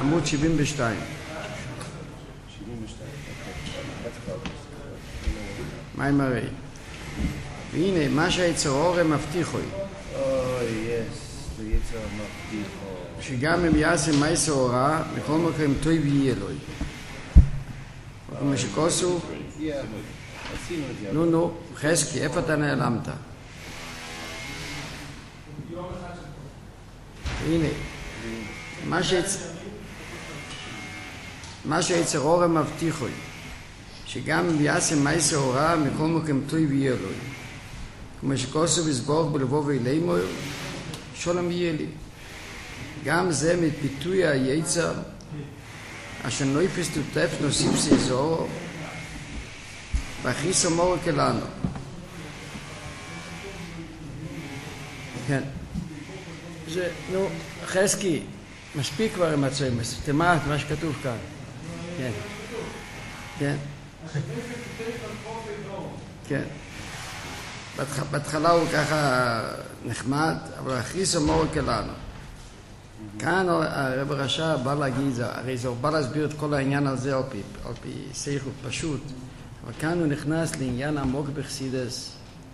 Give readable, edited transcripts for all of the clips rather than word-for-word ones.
עמוד 72. מה עם הרי? והנה, מה שהיצר אור הם מבטיחו. שגם אם יעשה מייסר אורה, בכל מקום טוב יהיה לו. כמו שכוסו, נו, חזקי, איפה אתה נעלמת? הנה, מה שהיצר אור הם מבטיחו. שגם אם יעשה מייסר אורה, מכל מקום טוב יהיה לו. כמו שכוסו וסבור בלבוא ואלימו, שולם יהיה לי. גם זה מפיתוי היצר, אשר נויפס תוטף נוסיף סיזור, והכניס המור כלנו. כן. זה, נו, חזקי, מספיק כבר עם הצמס, תמעט מה שכתוב כאן. כן. כן. כן. בהתחלה הוא ככה נחמד, אבל הכניס המור כלנו. כאן הרב רש"ב בא להגיד, הרי זה בא להסביר את כל העניין הזה על פי שכל פשוט, אבל כאן הוא נכנס לעניין עמוק בחסידות.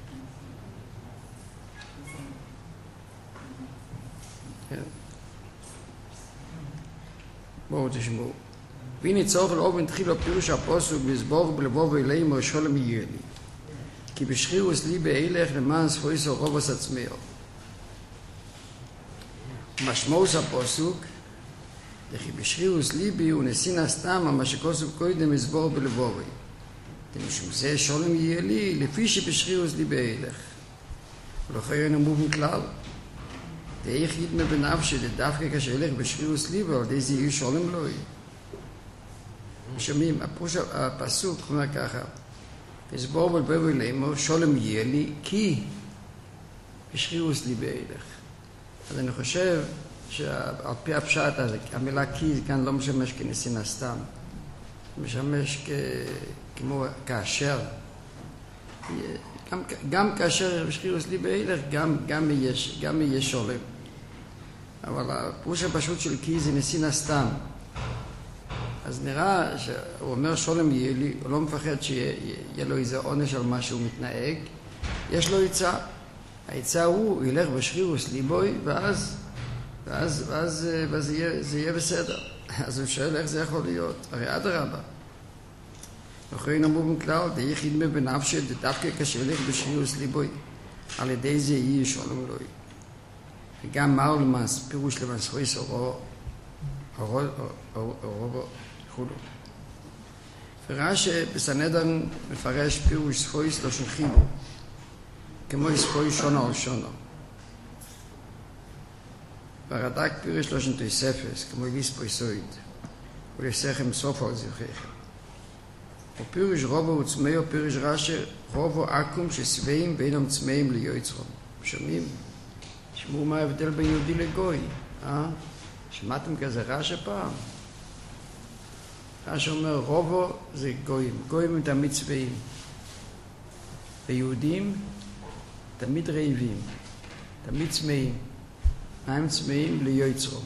כן. בואו תשמעו. והנה צורך לאופן תחילו פירוש הפוסוק בסבור בלבוא ואלימו שולם יהיה לי. כי בשחירוס לי בהילך למען ספויסו רובוס עצמאו. משמעוס הפוסוק, לכי בשחירוס ליבי הוא נסין הסתם, מה שכוסוף קודם הסבור בלבורי. משום זה שולם יהיה לי, לפי שבשחירוס ליבי הילך. ולכן נמוב מכלל. דאיך ידמה בנפשי, דווקא כאשר הילך בשחירוס ליבי, על די זה יהיה שולם לא יהיה. שומעים, הפסוק אומר ככה, הסבור בלבורי לאמור, שולם יהיה לי, כי בשחירוס ליבי הילך. אז אני חושב שעל פי הפשט הזה, המילה כי כאן לא משמש כנסין הסתם, משמש כמו כאשר, גם כאשר בשחירוס ליבי הילך, גם יהיה שולם. אבל הפירוש הפשוט של כי זה נסין הסתם. אז נראה שהוא אומר שולם יהיה לי, הוא לא מפחד שיהיה לו איזה עונש על מה שהוא מתנהג, יש לו עצה. העצה הוא ילך בשחירוס ליבוי, ואז זה יהיה בסדר. אז הוא שואל איך זה יכול להיות. הרי אדרבה. לכן אמרו מכלל, דאיך ידמה בנפשי, דווקא כאשר ילך בשחירוס ליבוי, על ידי זה יהיה שולם אלוהי. וגם מהו למעש, פירוש למעש חויס אורו וכולו. ורש"י בסנהדרין מפרש פירוש ספויס לא של חיבור. כמו ספוי שונו על שונו. והרד"ק פירש לא שנתוי ספס, כמו ליספוי סויד, ולסכם סופו על זרחיכם. ופירש רובו וצמאו פירש רש"י, רובו עקום שסבעים בינם צמאים ליועצרום. שומעים? שמעו מה ההבדל בין יהודי לגוי. שמעתם כזה רש"י פעם? רש"י אומר, רובו זה גויים. גויים הם תמיד צבעים. ויהודים תמיד רעבים, תמיד צמאים. מה הם צמאים? ליועצרו.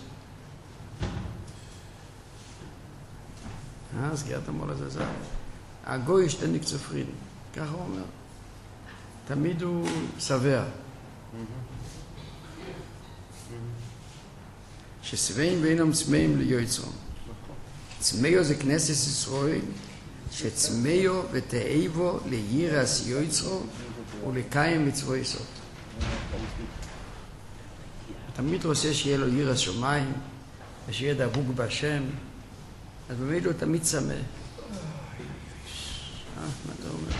סגירת המול הזה זה. הגוי שתניק צופרין, ככה הוא אומר. תמיד הוא שבע. ששבעים ואינם צמאים ליועצרו. צמאו זה כנסת ישראל, שצמאו ותאיבו לירס יועצרו, ולקיים מצווי סוד. תמיד רוצה שיהיה לו יראת שמיים, ושיהיה דבוק בהשם, אז באמת הוא תמיד צמא. מה אתה אומר?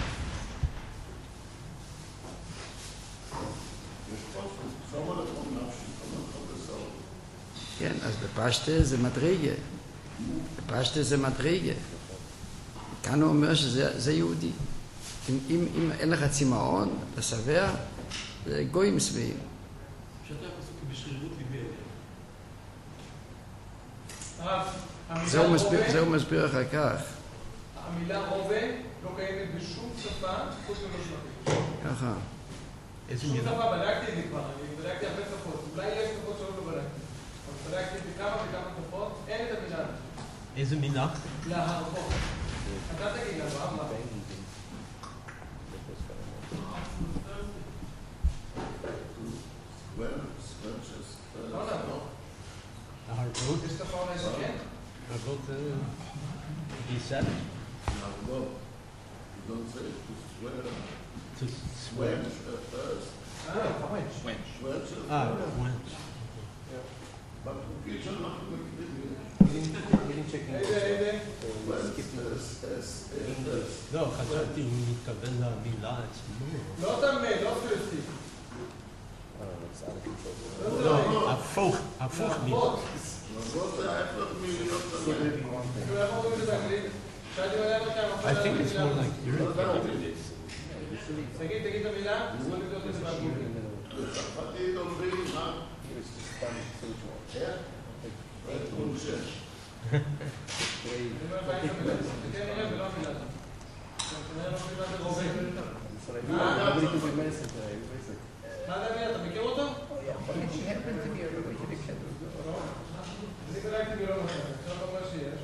כן, אז בפשטה זה מדרגה. בפשטה זה מדרגה. כאן הוא אומר שזה יהודי. אם אין לך צמאון, אתה שבע, זה גויים שבעים. שאתה פסוק בשרירות ליבי. זהו מסביר אחר כך. המילה רובה לא קיימת בשום שפה חוץ מראש מפי. ככה. שום שפה, בדקתי את זה כבר, אני בדקתי הרבה שפות. אולי יש שפות שלא בדקתי. אבל בדקתי את זה כמה וכמה שפות, אין את המילה איזה מילה? להרבות. אתה תגיד אברהם מה? להרבות? יש תופעה אולי שכן? להרבות זה... גיסת? להרבות. You don't say to swear. To swear? first. שוונץ'. ונץ'. בקיצור אנחנו מקריבים. איזה? לא, חשבתי הוא מתכוון למילה עצמו. לא תמיד, לא פרסי. לא, הפוך מילה. להרבות זה ההפך מלהיות תמיד. I think it's more like irritated. תגיד את המילה, בוא נבדוק את זה בגוגל. בצרפתית אומרים מה? מה זה המילה? אתה מכיר אותו? אני קראתי בלא מכיר, עכשיו אומר שיש.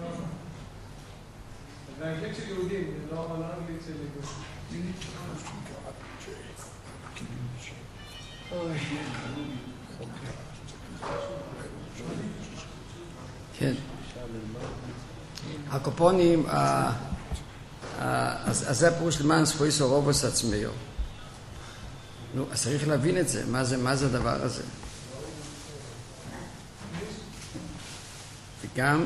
זה האנגלית של יהודים, זה לא האנגלית של יהודים. כן. הקופונים, אז זה פירוש למען ספויס אורובוס עצמיו. נו, אז צריך להבין את זה, מה זה הדבר הזה. וגם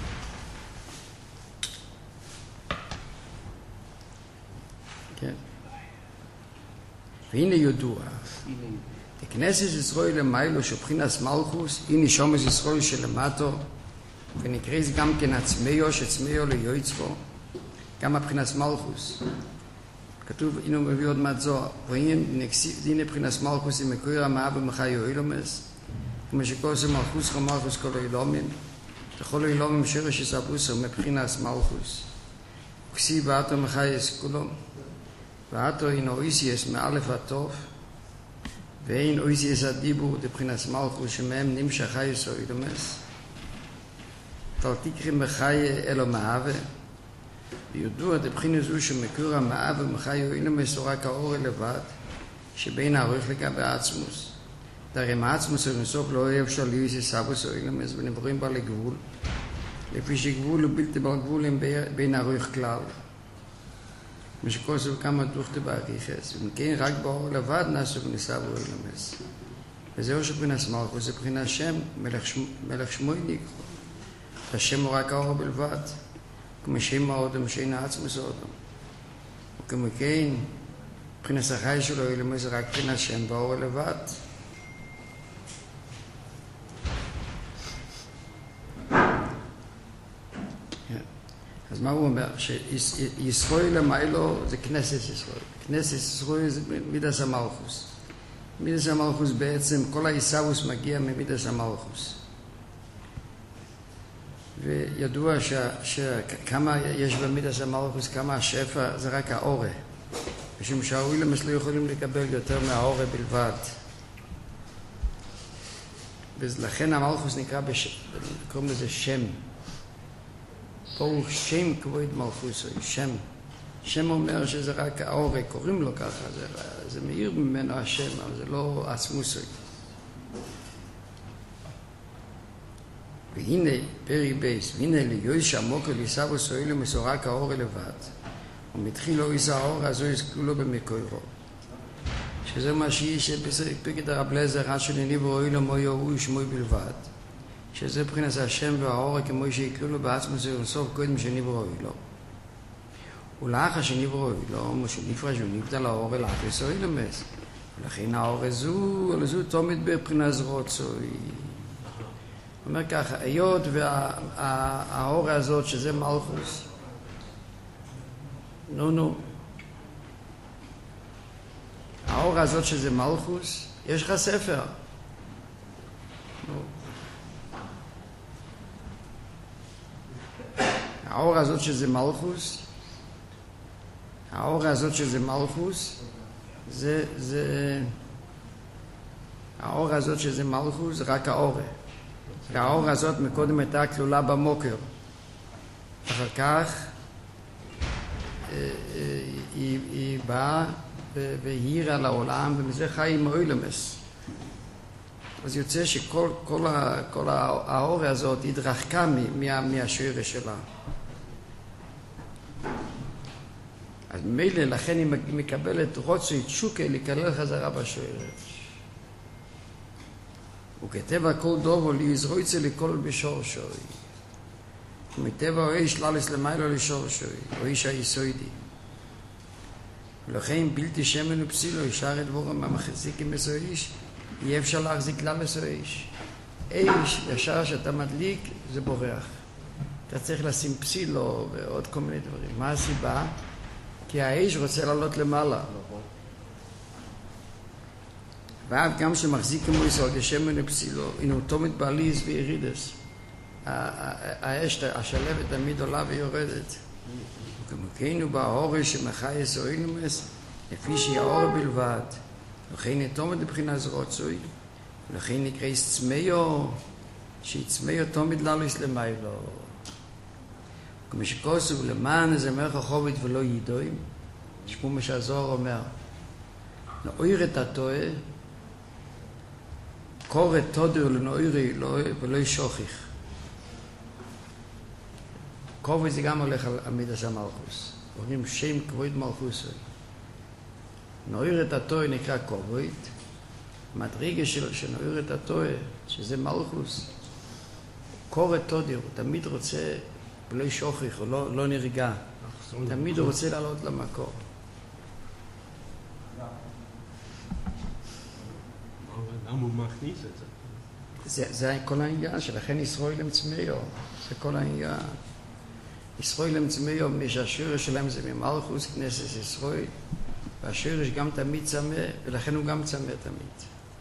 כן. והנה ידוע, כנסת ישראל למיילו שבחינס מלכוס, הנה שומס ישראל שלמטו, ונקרא זה גם כן עצמיו, שעצמיו ליועצרו, גם הבחינס מלכוס. כתוב, הנה הוא מביא עוד מעט זוהר, והנה בחינס מלכוס, עם מקויר המאה ומחיו אילומס, כמו שכל זה מלכוס כמלכוס כל אילומים, וכל אילומים שרש יסבוסו מבחינס מלכוס. וכסי ואתו מחייס כולו, ואתו אינו איסיאס מאלף הטוב, ואין איסיאס הדיבור דבחינס מלכוס, שמהם נמשך חייס או אילומס. תל תקרים בחיי אלו מאהבה, ויודוע דבחינס הוא שמקור המאהבה ומחיו אילומס הוא רק האור לבד, שבין הערוך לגבי העצמוס. דרי מעצמוס הוא נסוף לא אוהב של ליוסיס סבוס או אילומס, ונבורים בה לגבול, לפי שגבול הוא בלתי בל גבולים בין הערוך כלל. משכל סוף כמה דוכתה בעריכס, ומכן רק באור לבד נעשו ונסבו אילומס. וזהו שבחינס מלכוס זה בחינס שם, מלך שמוי נקרא. השם הוא רק האור בלבד, כמו שם האודם שאין העצמוס האודם. וכמו כן, בחינס החי שלו אילומס זה רק בחינס שם באור לבד. אז מה הוא אומר? שישראל למיילו זה כנסת ישראל. כנסת ישראל זה מידס המלכוס. מידס המלכוס בעצם, כל העיסאוויס מגיע ממידס המלכוס. וידוע שכמה יש במידס המלכוס, כמה השפע, זה רק האורה. משום שהאוילמס לא יכולים לקבל יותר מהאורה בלבד. ולכן המלכוס נקרא, קוראים לזה שם. ברוך שם כבוד מלכוסו, שם. שם אומר שזה רק האור, קוראים לו ככה, זה מאיר ממנו השם, אבל זה לא עצמוסו. והנה, פרי בייס, והנה ליועש עמוק וליסבו סוילו מסורק האור לבד, ומתחיל לו איזה האור, אז הוא יזכו לו במקורו. שזה מה שיש בפקד הרב לזר, עד שלניבו אוילו מויו הוא שמוי בלבד. שזה בחינס השם והאור כמו שיקלו לו בעצמו זה סוף קודם שניברו לו. ולאחר שניברו לו, משהו נפרש ונבטל לאור ולאחר אילומס. ולכן האור זו תומד בבחינס רוצוי. הוא אומר ככה, היות והאור הזאת שזה מלכוס, האור הזאת שזה מלכוס, יש לך ספר. האור הזאת שזה מלכוס, האור הזאת שזה מלכוס, האור הזאת שזה מלכוס, רק האור. והאור הזאת מקודם הייתה כלולה במוקר. אחר כך היא באה והעירה לעולם, ומזה חיים אוילמס. אז יוצא שכל האור הזאת התרחקה מהשורש שלה. אז ממילא לכן היא מקבלת רוצוי תשוקה להיכלל חזרה בשורש. וכטבע כל דובו ליזרויצה לכל בשורשוי. ומטבע או איש ללס למיילו לשורשוי, או איש היסוידי. ולכן בלתי שמן ופסילו ישר את דבורם מהמחזיקים בסו איש, יהיה אפשר להחזיק ללס או איש. איש ישר שאתה מדליק זה בורח. אתה צריך לשים פסילו ועוד כל מיני דברים. מה הסיבה? כי האיש רוצה לעלות למעלה. ועד גם שמחזיק כמו יסוד ישמן ופסילו, הנה אותו מתבעליז וירידס. האש השלבת תמיד עולה ויורדת. וכמוכנו באור שמחייס או אילומס, לפי שהיא האור בלבד. לכן נתומת לבחינה זרוצוי, ולכן נקרא צמיו, שיצמיו תומד ללוס למיילו. כמו שכוסו למען איזה מלך החובית ולא ידועים, תשמעו מה שהזוהר אומר, נאויר את הטועה, קורא תודר לנאוירי ולא ישוכיך. כובד זה גם הולך על מידס המלכוס. אומרים שם כבוד מלכוס. נאויר את הטועה נקרא כובד, מדרגה שנאויר את הטועה, שזה מלכוס, קורא תודר, הוא תמיד רוצה ולא ישוכח, הוא לא נרגע. תמיד הוא רוצה לעלות למקור. למה הוא מכניס את זה? זה כל העניין, שלכן ישראל הם צמיו. זה כל העניין. ישראל הם צמיו, מי שהשורש שלהם זה ממלכוס, כנסת ישראל, והשורש גם תמיד צמא, ולכן הוא גם צמא תמיד.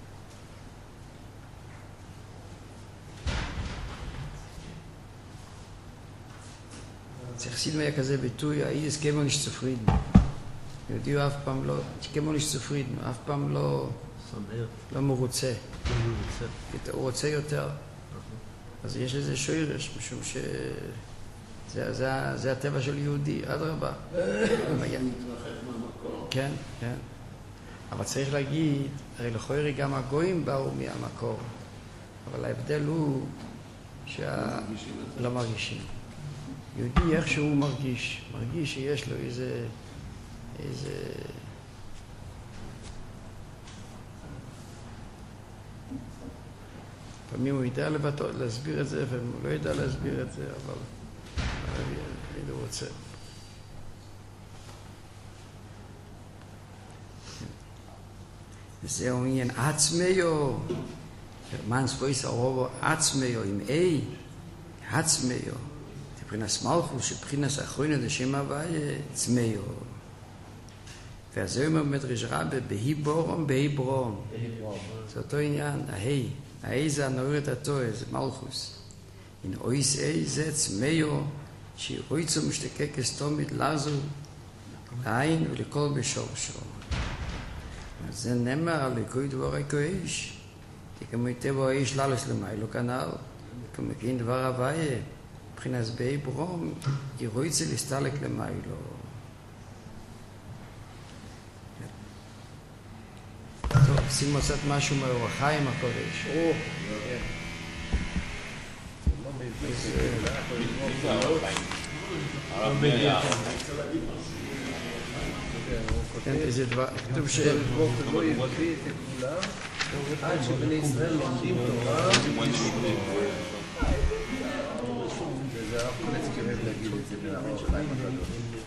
צריך סיד היה כזה ביטוי, האיס כמו נש צופרידן. יהודי הוא אף פעם לא, כמו נש צופרידן, אף פעם לא מרוצה. הוא רוצה יותר. אז יש לזה שורש, משום שזה הטבע של יהודי, אדרבה. כן, כן. אבל צריך להגיד, הרי לכאורה גם הגויים באו מהמקור. אבל ההבדל הוא שלא מרגישים. יהודי איכשהו מרגיש שיש לו איזה פעמים הוא ידע להסביר את זה, לפעמים הוא לא ידע להסביר את זה, אבל אני רוצה. וזהו עניין עצמיו, מנס פויס הרובו עצמיו, עם אי, עצמיו. מבחינס מלכוס, שבחינס אחרונה לשם הוויה, צמיו. והזה אומר מדרש רבה, בהי בורום, בהי ברום. זה אותו עניין, ההי זה הנאור את הטועה, זה מלכוס. אין אויס אי זה צמיו, שאויצו משתקק אסתומית לרזו, לעין ולכל בשורשו. זה נאמר על ליקוי דבר הכואש, כמו יטבע האיש ללס למיילו כנ"ל, כמו כן דבר הוויה, מבחינת בהי ברום, ירויצה להסתלק למיילו. טוב, שימו קצת משהו מאור החיים הקודש. כן, איזה דבר, כתוב לא יקריא את כולם, עד שבני ישראל לומדים תורה. זה הרב קולצקי אוהב להגיד את זה באור החיים הקדוש.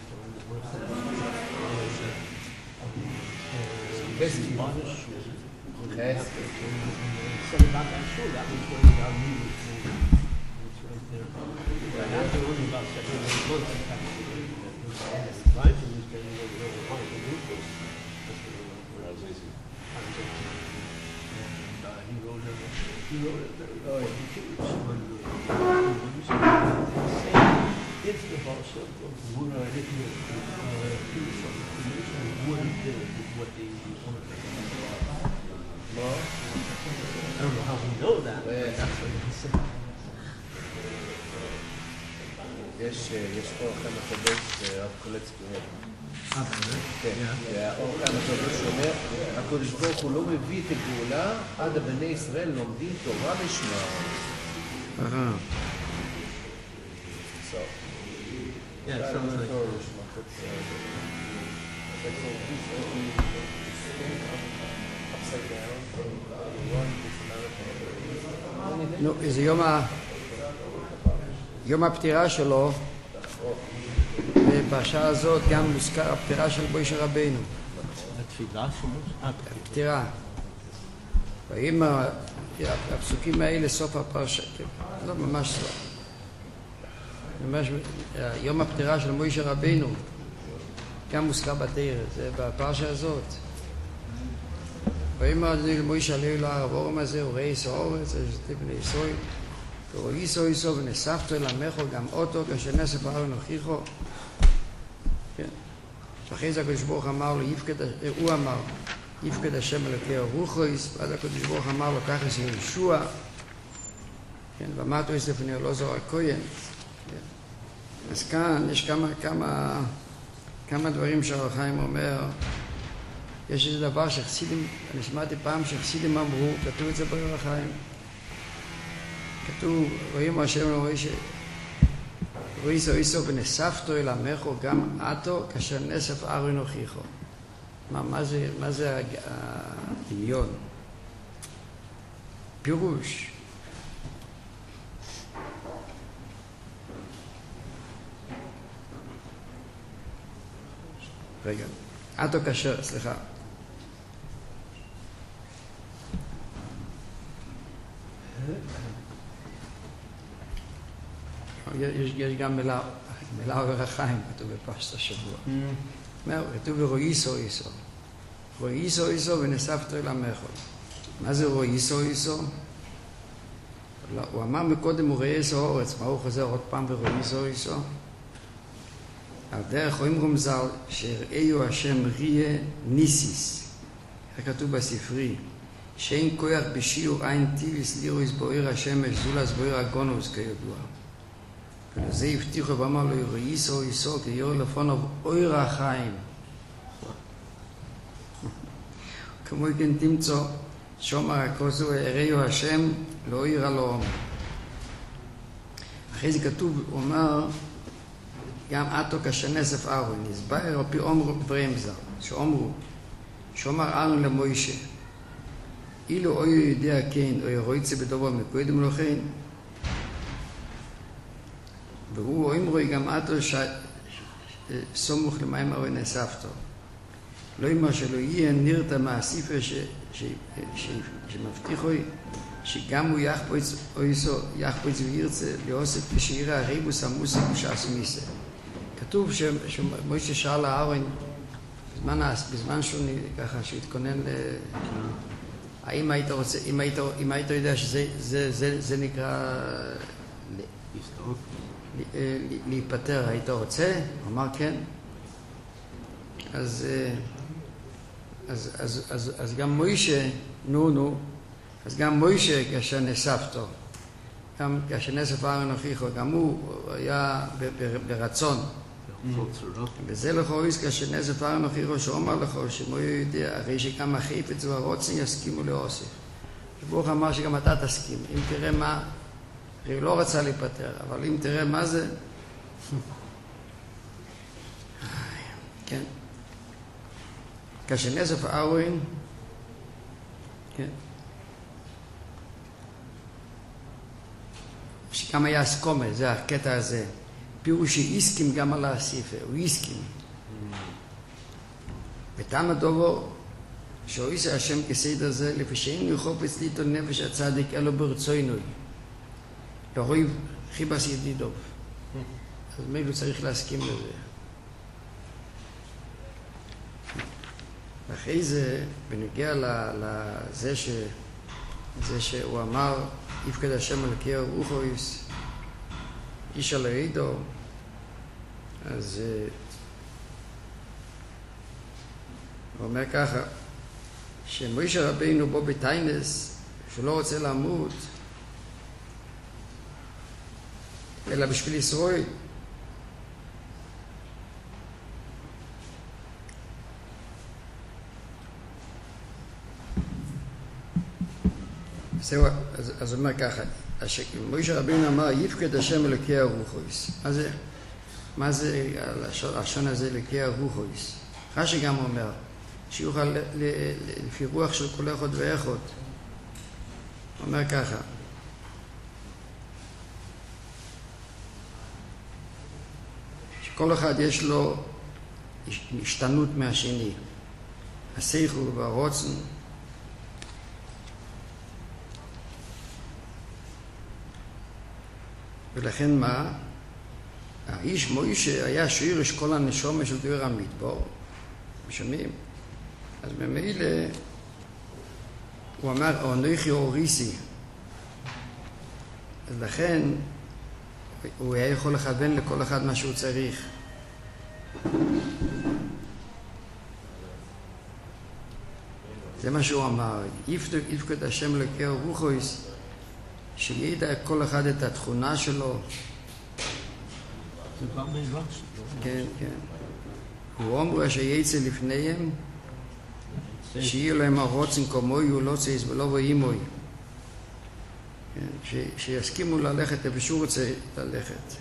Basically, okay. So about that show, that was going down music. It's right there. Right after only about 7 or 8 months, in fact, right? It was getting over hard to do this. That's what I was easy. And he wrote it. He wrote it very well. It's the boss of what I did with what they no? I don't know how we know that. That's what he said. יש אור חיים הקדוש רב קולצקי אומר. באמת? כן, והאור חיים הקדוש אומר, הקדוש ברוך הוא לא מביא את הגאולה עד בני ישראל לומדים תורה לשמה. So, Yeah, it sounds like... תורה לשמה. That's all these upside down, one is another. נו, זה יום הפטירה שלו, ובשעה הזאת גם מוזכר הפטירה של משה רבינו. התפילה שלו? הפטירה. ואם הפסוקים האלה סוף הפרשה, לא ממש סוף. ממש יום הפטירה של משה רבינו, גם מוזכר בתורה, זה בפרשה הזאת. ואם אדוני למשה עלה אל ההר ואורם הזה, וראה איסו האורץ, ושתי בני ישראל, ורואי איסו ונאספתו אל עמך גם אותו, כאשר נאסף אהרון אחיכו. כן. ואחרי זה הקדוש ברוך אמר לו, הוא אמר, יפקד השם אלוקי רוחויס, ואז הקדוש ברוך אמר לו, קח את יהושע, כן, ואמרתו לפני אלעזר הכהן. אז כאן יש כמה דברים שהאור החיים אומר. יש איזה דבר שחסידים, אני שמעתי פעם שחסידים אמרו, כתוב את זה באור החיים. כתוב, רואים השם רואה רואי איסו ונאספתו אל עמך גם עתו כאשר נאסף אהרון אחיכו. מה זה הדמיון? פירוש. רגע, עתו כאשר, סליחה. יש גם מילה אור החיים, כתוב בפרשת השבוע. כתוב ורואי איסו. רואי איסו ונאספתו אל עמך. מה זה רואי איסו? הוא אמר מקודם הוא ראה איסו האורץ, מה הוא חוזר עוד פעם ורואי איסו? על דרך רואים רומזל שהראיו השם ריה ניסיס. איך כתוב בספרי? שאין כוח בשיעור עין טיביס לירויס בוער השמש זולס בוער הגונוס כידוע. ולזה הבטיחו ואמר לו רואי איסו כי יור לפונו אור החיים. כמו כן תמצוא שומר הכוסו הראיו השם לא עיר הלאום. אחרי זה כתוב, הוא אומר גם עתו כאשר נאסף אהרון, נסבר על פי אומרו ברמזל, שאומרו, שאומר אהרון למוישה, אילו אוי יודע כן, אוי רויצה בדובו מקודם לו כן, והוא אומרו גם עתו סומוך למים אהרון נאספתו. לא אמר שלא יהיה נרתע מהסיפר שמבטיחו שגם הוא יחפוץ וירצה להוסף כשירה הריבוס המוסק ושעס מיסה. כתוב שמשה שאל אהרון בזמן שהוא ככה שהתכונן האם היית רוצה, אם היית יודע שזה נקרא להיפטר, היית רוצה? הוא אמר כן. אז גם מוישה, אז גם מוישה כאשר נאספתו, גם כאשר נאסף אהרון אחיכו, גם הוא היה ברצון. וזה לכוריס כאשר נאסף אהרון אחיכו, שאומר לך שמו יודע, הרי שגם החפץ והרוצן יסכימו להוסיף. ברוך אמר שגם אתה תסכים. אם תראה מה, הרי הוא לא רצה להיפטר, אבל אם תראה מה זה, כן. כאשר נאסף אהרון, כן. שגם היה אסקומה, זה הקטע הזה. פירוש שהסכים גם על הספר, הוא הסכים. וטעם הדובו, שאויסה השם כסדר זה, לפי שאין יחופץ ליטול נפש הצדיק, אלו ברצוינוי. לא רואים חיבס ידידוב. אז מילא צריך להסכים לזה. ואחרי זה, בנוגע לזה שהוא אמר, יפקד השם אלוקי רוחויס, איש על העידו, אז הוא אומר ככה, שמשה רבינו בו בטיינס, שהוא לא רוצה למות, אלא בשביל ישראל, זהו, אז הוא אומר ככה, מוישה רבינו אמר, יפקד השם אלוקי הרוחויס. מה זה הלשון הזה אלוקי הרוחויס? רש"י גם אומר, שיוכל לפי רוח של כל אחד ואחד. הוא אומר ככה, שכל אחד יש לו השתנות מהשני, השכל והרוצן. ולכן מה? האיש מוישה היה שורש כל הנשמה של דור המדבר. שומעים? אז ממילא הוא אמר, אנוכי אוריסי. אז לכן הוא היה יכול לכוון לכל אחד מה שהוא צריך. זה מה שהוא אמר, יפקד השם אלוקי הרוחויס, שידע כל אחד את התכונה שלו. זה כבר מדרש. כן, כן. הוא אומר שיצא לפניהם, שיהיה להם הרוצן כמוי ולוצייס ולא ואימוי. שיסכימו ללכת איפה שהוא רוצה ללכת.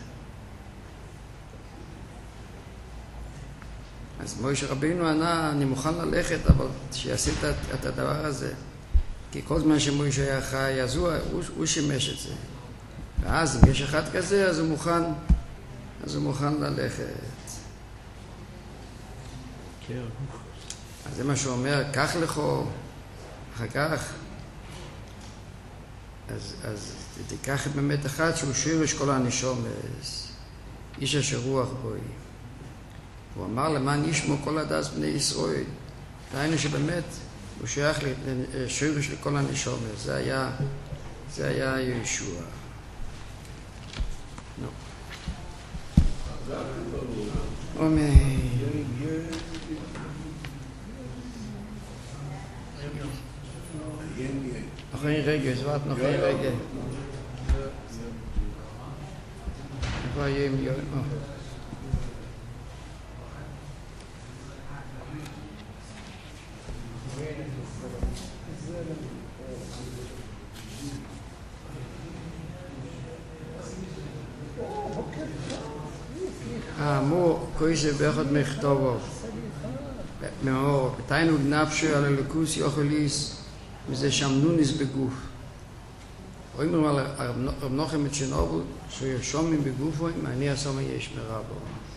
אז מוישה רבינו ענה, אני מוכן ללכת, אבל שיעשה את הדבר הזה. כי כל זמן שמוישה היה חי, אז הוא שימש את זה. ואז אם יש אחד כזה, אז הוא מוכן ללכת. אז זה מה שהוא אומר, קח לך, אחר כך. אז תיקח באמת אחד שהוא שורש כל הנשומס, איש אשר רוח בוי. הוא אמר למען ישמו כל הדס בני ישראל. ראינו שבאמת הוא שייך לשורש לכל הנשומס. זה היה ישוע. אמן. Nog één regel, zwart, nog één regel. Waar je hem מו, קויסה באחד מכתובו. מאור, בתיינוג נפשו על הלוקוס יוכליס, וזה שם נוניס בגוף. רואים על רב נוחם את שנובו, שיושמים בגופו, אני הסומה יש מרבו.